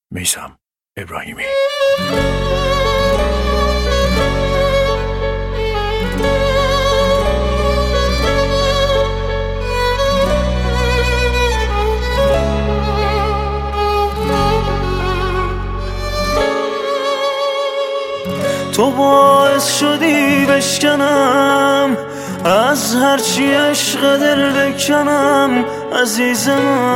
میثم ابراهیمی. تو باعث شدی بشکنم از هرچی عشق دل بکنم عزیز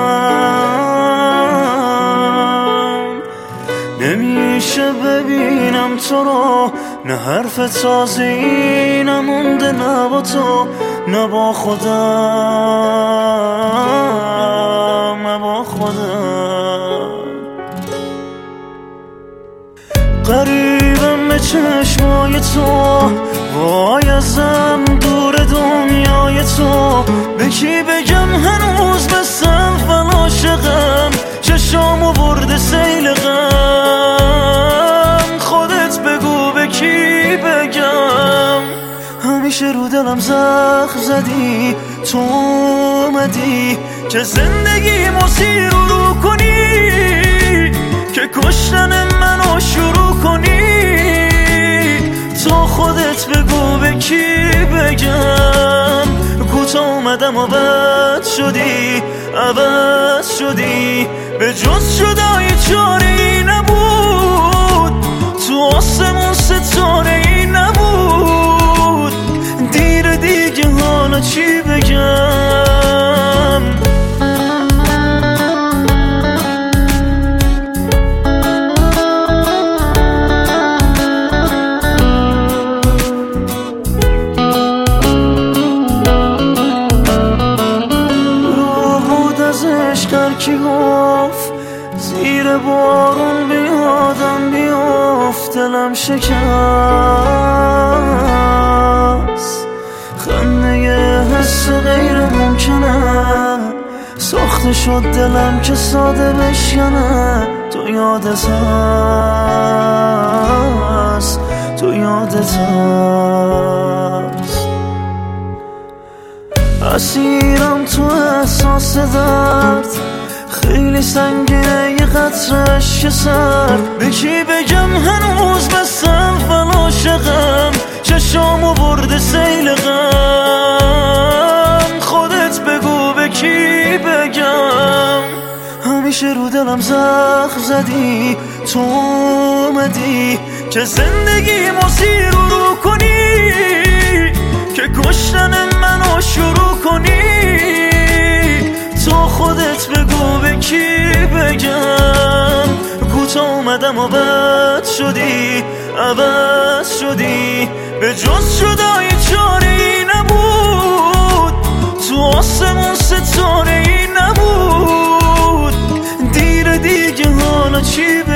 من. نمیشه ببینم تو رو، نه حرف تازه‌ای نمونده، نه با تو نه با خودم، نه با خودم. قریبم به چشمای تو، وای ازم دور دنیای تو. به کی بگم هنوز مثل فلاشقم، چشامو برده سیل غم. خودت بگو به کی بگم. همیشه رو دلم زخم زدی، تو اومدی که زندگی مسیر رو کنی، که کشتن منو شروع کنی. تو خودت بگو به کی بگم. کوتاه اومدم و بد شدی، عوض شدی، به جز جدایی چاره‌ای نبود. تو آسمون ستاره‌ای نبود. دیر دیگه حالا چی بگم. کی گفت زیر بارون بیادم بیافت، دلم شکست. خنده حس غیر ممکنه، ساخته شد دلم که ساده بشکنه. تو یادت هست، تو یادت هست. اسیرم تو احساس درد، خیلی سنگینه یه قطره اشک سرد. به کی بگم هنوز مثل فلاشقم، چشامو برده سیل غم. خودت بگو به کی بگم. همیشه رو دلم زخم زدی، تو اومدی که زندگی مسیر رو کنی، که کشتن منو شروع کنی. تو خودت بگو به کی بگم. کوتاه اومدم و بد شدی، عوض شدی، به جز جدایی چاره‌ای نبود. تو آسمون ستاره‌ای نبود. دیر دیگه حالا چی